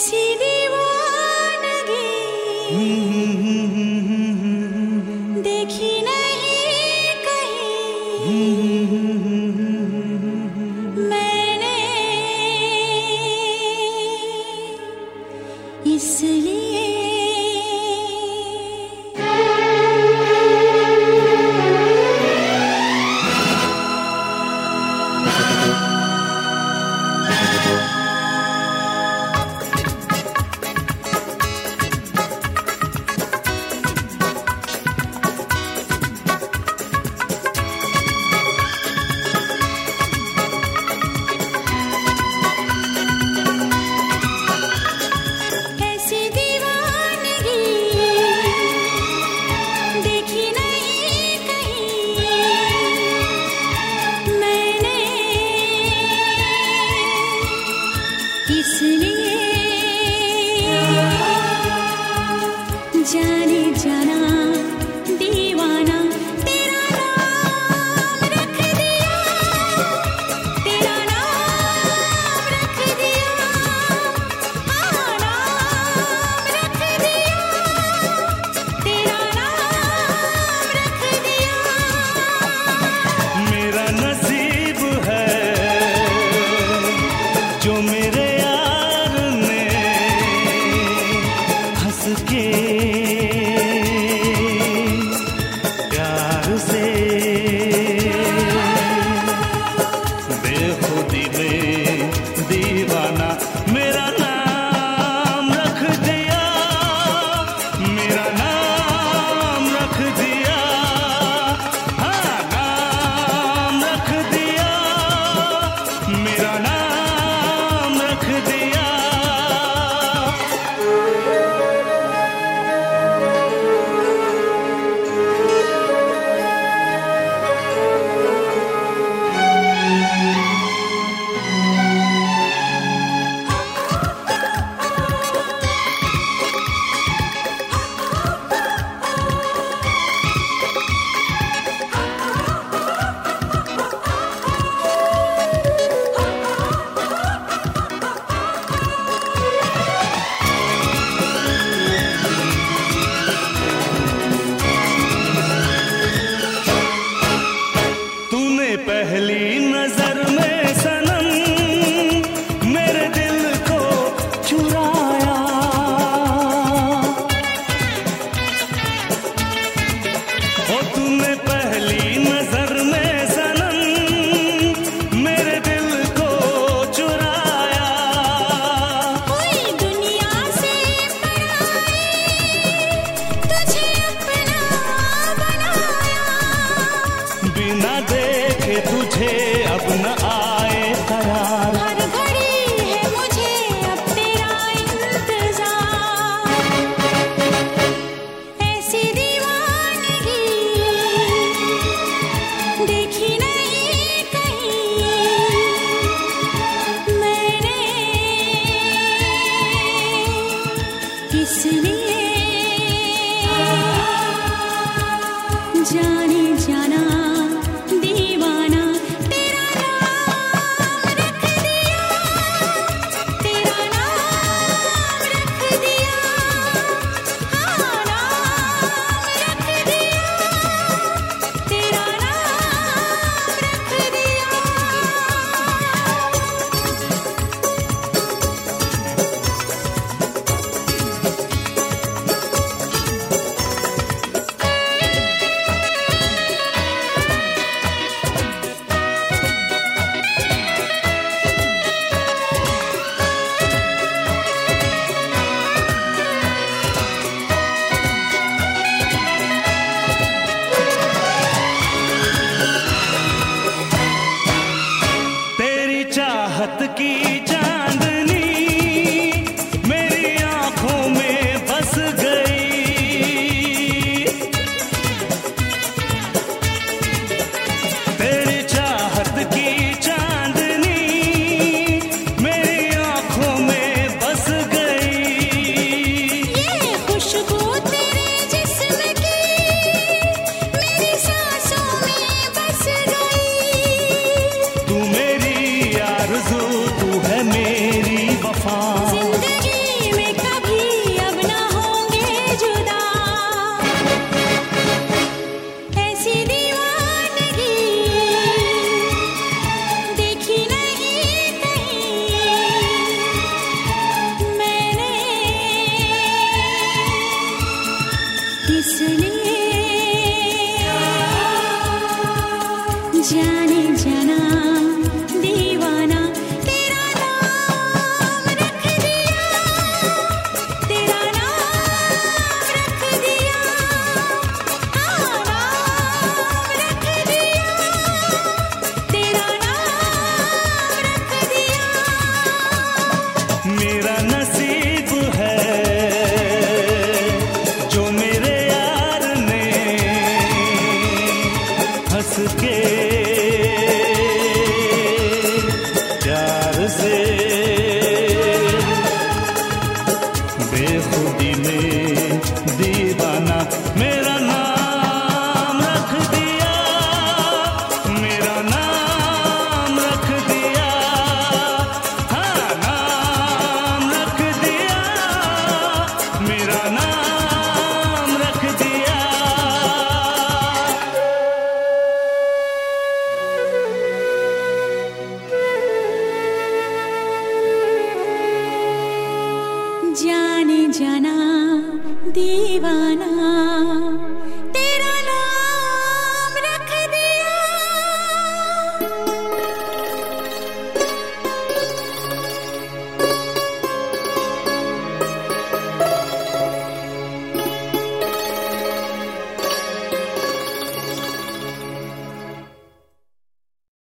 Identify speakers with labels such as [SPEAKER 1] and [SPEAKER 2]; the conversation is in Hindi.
[SPEAKER 1] ऐसी दीवानगी देखी नहीं कहीं मैंने, इसलिए जाने जाना दीवाना तेरा नाम रख दिया, तेरा नाम रख दिया, नाम रख दिया, तेरा नाम रख दिया।
[SPEAKER 2] मेरा नसीब है जो मेरे यार ने हंस के प्यार से बेखुदी में दीवाना मेरा नाम रख दिया, मेरा नाम रख दिया, हाँ नाम रख दिया, मेरा नाम रख दिया। पहली नजर में सनम मेरे दिल को चुराया, ओ तूने पहली नजर में सनम मेरे दिल को चुराया।
[SPEAKER 1] कोई दुनिया से पराई तुझे अपना बनाया,
[SPEAKER 2] बिना देखे तुझे अब न आए करार,
[SPEAKER 1] हर घड़ी है मुझे अब तेरा इंतजार। ऐसी दीवानगी देखी नहीं कहीं मैंने, इसलिए जाने जाना दीवाना तेरा नाम
[SPEAKER 2] मेरा नसीब है जो मेरे यार ने हंस के प्यार से बेखुदी में दीवाना मेरा नाम रख दिया, मेरा नाम रख दिया, हाँ नाम रख दिया, मेरा नाम रख दिया।
[SPEAKER 1] जाने जाना दीवाना